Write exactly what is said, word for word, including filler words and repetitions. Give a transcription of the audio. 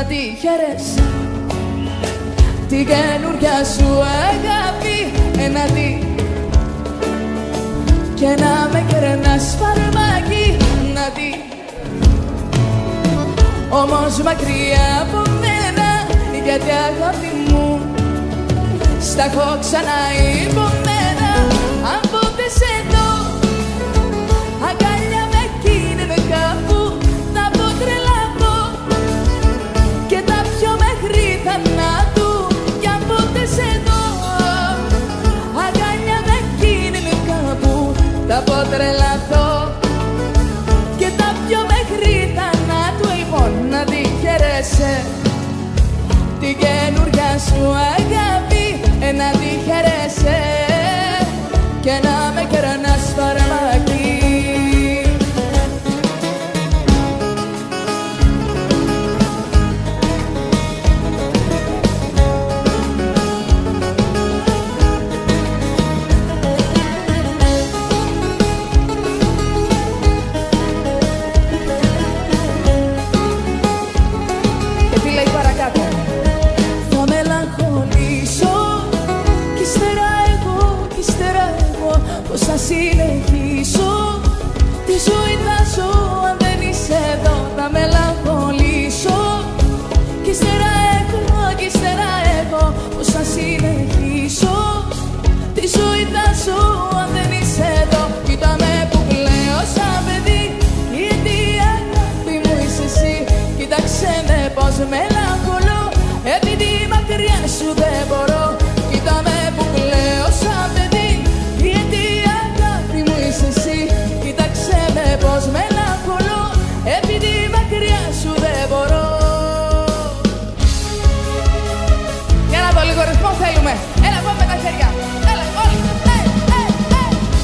τη χαίρεσαι την καινούρια σου αγάπη, ένα τι και να με κερνάς φαρμάκι, να τι. Όμως μακριά από μένα, γιατί αγάπη μου στα έχω ξανά υπομένα. Αν ποτέ σε δω αγκαλιά με εκείνη κάπου, θα πω τρελαθώ και τα πιο μέχρι θανάτου. Κι αν ποτέ σε δω αγκαλιά με εκείνη κάπου, θα πω τρελαθώ και τα πιο μέχρι θανάτου. Λοιπόν, να τη χαίρεσαι την καινούρια σου αγάπη, να τη χαίρεσαι και να με κερνάς φαρμάκι. Και τι λέει παρακάτω? Θα μελαγχολήσω κι ύστερα εγώ, κι ύστερα εγώ πως θα συνεχίσω τη ζωή θα ζω αν δεν είσαι εδώ. Θα μελαγχολήσω κι ύστερα εγώ, κι ύστερα εγώ πως θα συνεχίσω τη ζωή θα ζω αν δεν είσαι εδώ. Κοίτα με που κλαίω σαν παιδί, γιατί η αγάπη μου είσαι εσύ. Κοίταξε με πως μελαγχολώ, επειδή μακριά σου δεν μπορώ.